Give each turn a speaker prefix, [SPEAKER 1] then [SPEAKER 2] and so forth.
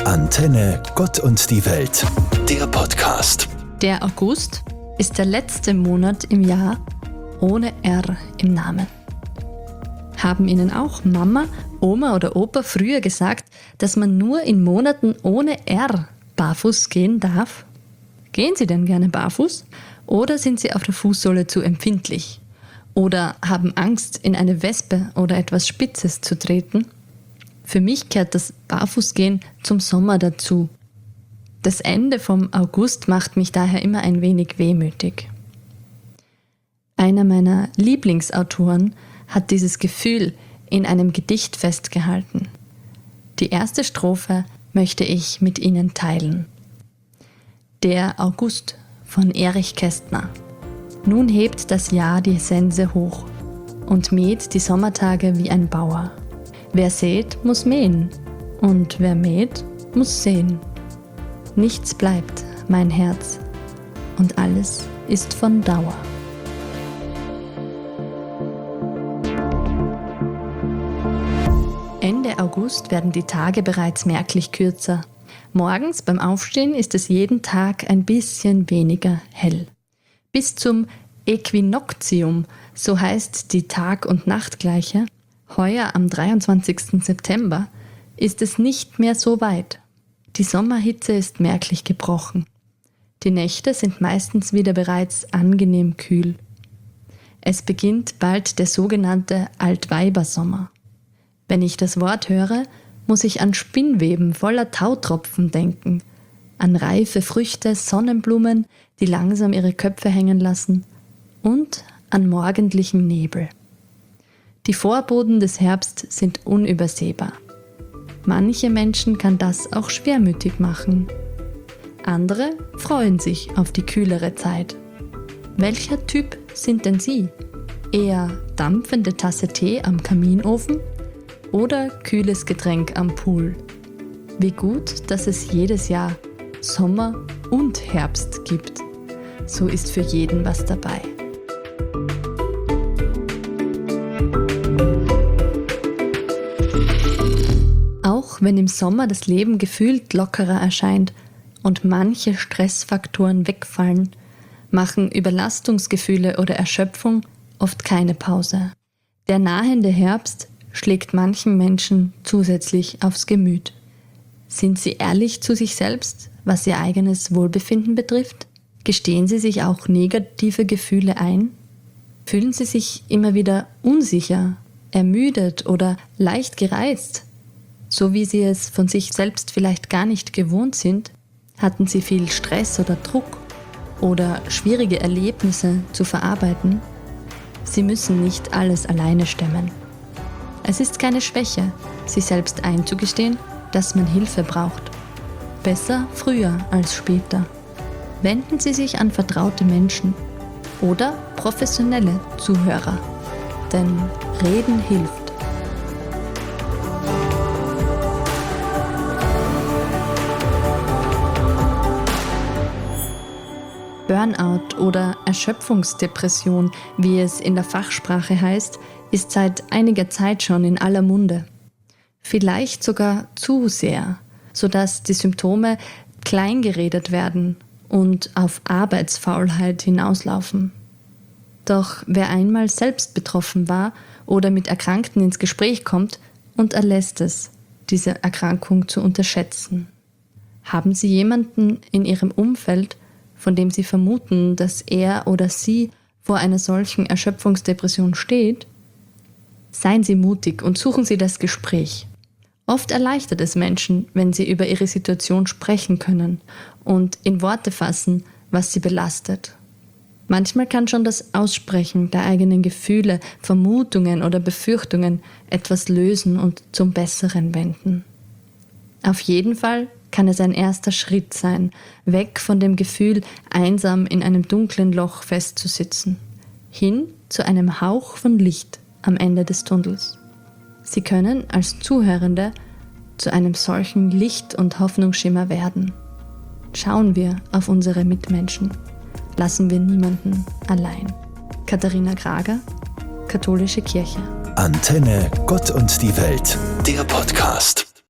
[SPEAKER 1] Antenne Gott und die Welt, der Podcast.
[SPEAKER 2] Der August ist der letzte Monat im Jahr ohne R im Namen. Haben Ihnen auch Mama, Oma oder Opa früher gesagt, dass man nur in Monaten ohne R barfuß gehen darf? Gehen Sie denn gerne barfuß? Oder sind Sie auf der Fußsohle zu empfindlich? Oder haben Angst, in eine Wespe oder etwas Spitzes zu treten? Für mich gehört das Barfußgehen zum Sommer dazu. Das Ende vom August macht mich daher immer ein wenig wehmütig. Einer meiner Lieblingsautoren hat dieses Gefühl in einem Gedicht festgehalten. Die erste Strophe möchte ich mit Ihnen teilen. Der August von Erich Kästner. Nun hebt das Jahr die Sense hoch und mäht die Sommertage wie ein Bauer. Wer sät, muss mähen, und wer mäht, muss säen. Nichts bleibt, mein Herz, und alles ist von Dauer. Ende August werden die Tage bereits merklich kürzer. Morgens beim Aufstehen ist es jeden Tag ein bisschen weniger hell. Bis zum Äquinoktium, so heißt die Tag- und Nachtgleiche, heuer am 23. September, ist es nicht mehr so weit. Die Sommerhitze ist merklich gebrochen. Die Nächte sind meistens wieder bereits angenehm kühl. Es beginnt bald der sogenannte Altweibersommer. Wenn ich das Wort höre, muss ich an Spinnweben voller Tautropfen denken, an reife Früchte, Sonnenblumen, die langsam ihre Köpfe hängen lassen, und an morgendlichen Nebel. Die Vorboten des Herbst sind unübersehbar. Manche Menschen kann das auch schwermütig machen. Andere freuen sich auf die kühlere Zeit. Welcher Typ sind denn Sie? Eher dampfende Tasse Tee am Kaminofen oder kühles Getränk am Pool? Wie gut, dass es jedes Jahr Sommer und Herbst gibt. So ist für jeden was dabei. Auch wenn im Sommer das Leben gefühlt lockerer erscheint und manche Stressfaktoren wegfallen, machen Überlastungsgefühle oder Erschöpfung oft keine Pause. Der nahende Herbst schlägt manchen Menschen zusätzlich aufs Gemüt. Sind sie ehrlich zu sich selbst, was ihr eigenes Wohlbefinden betrifft? Gestehen sie sich auch negative Gefühle ein? Fühlen sie sich immer wieder unsicher, ermüdet oder leicht gereizt? So wie sie es von sich selbst vielleicht gar nicht gewohnt sind? Hatten sie viel Stress oder Druck oder schwierige Erlebnisse zu verarbeiten? Sie müssen nicht alles alleine stemmen. Es ist keine Schwäche, sich selbst einzugestehen, dass man Hilfe braucht. Besser früher als später. Wenden Sie sich an vertraute Menschen oder professionelle Zuhörer, denn Reden hilft. Burnout oder Erschöpfungsdepression, wie es in der Fachsprache heißt, ist seit einiger Zeit schon in aller Munde. Vielleicht sogar zu sehr, sodass die Symptome kleingeredet werden und auf Arbeitsfaulheit hinauslaufen. Doch wer einmal selbst betroffen war oder mit Erkrankten ins Gespräch kommt, unterlässt es, diese Erkrankung zu unterschätzen. Haben Sie jemanden in Ihrem Umfeld, von dem Sie vermuten, dass er oder sie vor einer solchen Erschöpfungsdepression steht? Seien Sie mutig und suchen Sie das Gespräch. Oft erleichtert es Menschen, wenn sie über ihre Situation sprechen können und in Worte fassen, was sie belastet. Manchmal kann schon das Aussprechen der eigenen Gefühle, Vermutungen oder Befürchtungen etwas lösen und zum Besseren wenden. Auf jeden Fall kann es ein erster Schritt sein, weg von dem Gefühl, einsam in einem dunklen Loch festzusitzen, hin zu einem Hauch von Licht am Ende des Tunnels. Sie können als Zuhörende zu einem solchen Licht- und Hoffnungsschimmer werden. Schauen wir auf unsere Mitmenschen. Lassen wir niemanden allein. Katharina Grager, Katholische Kirche.
[SPEAKER 1] Antenne Gott und die Welt, der Podcast.